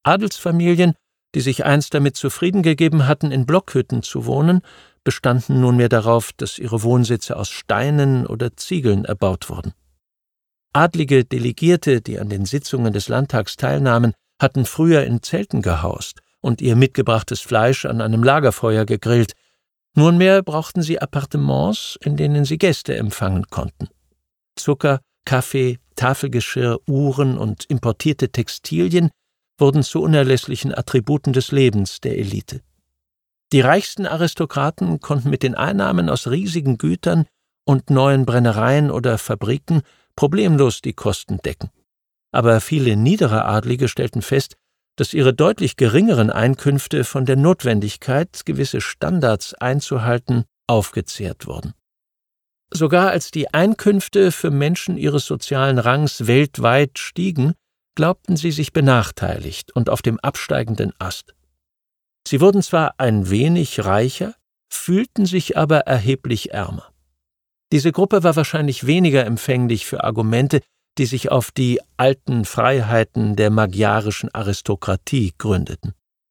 Adelsfamilien, die sich einst damit zufrieden gegeben hatten, in Blockhütten zu wohnen, bestanden nunmehr darauf, dass ihre Wohnsitze aus Steinen oder Ziegeln erbaut wurden. Adlige Delegierte, die an den Sitzungen des Landtags teilnahmen, hatten früher in Zelten gehaust und ihr mitgebrachtes Fleisch an einem Lagerfeuer gegrillt. Nunmehr brauchten sie Appartements, in denen sie Gäste empfangen konnten. Zucker, Kaffee, Tafelgeschirr, Uhren und importierte Textilien wurden zu unerlässlichen Attributen des Lebens der Elite. Die reichsten Aristokraten konnten mit den Einnahmen aus riesigen Gütern und neuen Brennereien oder Fabriken problemlos die Kosten decken. Aber viele niedere Adlige stellten fest, dass ihre deutlich geringeren Einkünfte von der Notwendigkeit, gewisse Standards einzuhalten, aufgezehrt wurden. Sogar als die Einkünfte für Menschen ihres sozialen Rangs weltweit stiegen, glaubten sie sich benachteiligt und auf dem absteigenden Ast. Sie wurden zwar ein wenig reicher, fühlten sich aber erheblich ärmer. Diese Gruppe war wahrscheinlich weniger empfänglich für Argumente, die sich auf die alten Freiheiten der magyarischen Aristokratie gründeten.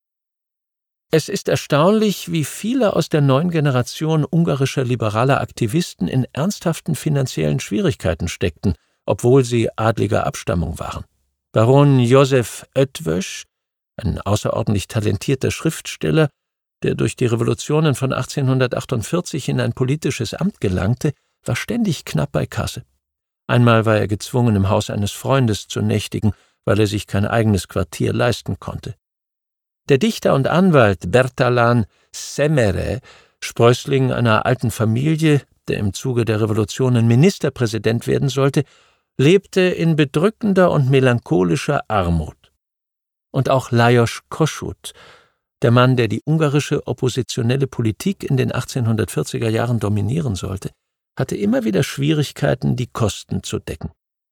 Es ist erstaunlich, wie viele aus der neuen Generation ungarischer liberaler Aktivisten in ernsthaften finanziellen Schwierigkeiten steckten, obwohl sie adliger Abstammung waren. Baron Josef Eötvös, ein außerordentlich talentierter Schriftsteller, der durch die Revolutionen von 1848 in ein politisches Amt gelangte, war ständig knapp bei Kasse. Einmal war er gezwungen, im Haus eines Freundes zu nächtigen, weil er sich kein eigenes Quartier leisten konnte. Der Dichter und Anwalt Bertalan Szemere, Sprössling einer alten Familie, der im Zuge der Revolutionen Ministerpräsident werden sollte, lebte in bedrückender und melancholischer Armut. Und auch Lajos Kossuth, der Mann, der die ungarische oppositionelle Politik in den 1840er Jahren dominieren sollte, hatte immer wieder Schwierigkeiten, die Kosten zu decken.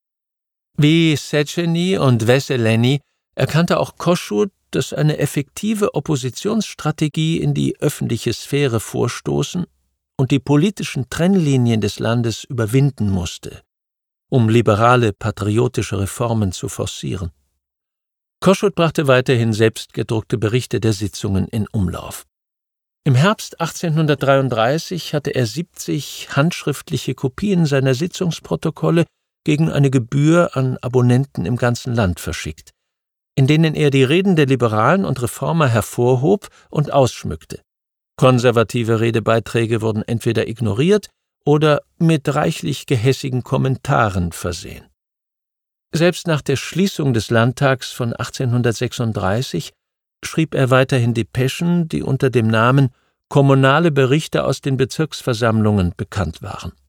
Wie Széchenyi und Wesselényi erkannte auch Kossuth, dass eine effektive Oppositionsstrategie in die öffentliche Sphäre vorstoßen und die politischen Trennlinien des Landes überwinden musste, um liberale, patriotische Reformen zu forcieren. Kossuth brachte weiterhin selbstgedruckte Berichte der Sitzungen in Umlauf. Im Herbst 1833 hatte er 70 handschriftliche Kopien seiner Sitzungsprotokolle gegen eine Gebühr an Abonnenten im ganzen Land verschickt, in denen er die Reden der Liberalen und Reformer hervorhob und ausschmückte. Konservative Redebeiträge wurden entweder ignoriert oder mit reichlich gehässigen Kommentaren versehen. Selbst nach der Schließung des Landtags von 1836 schrieb er weiterhin Depeschen, die unter dem Namen »Kommunale Berichte aus den Bezirksversammlungen« bekannt waren.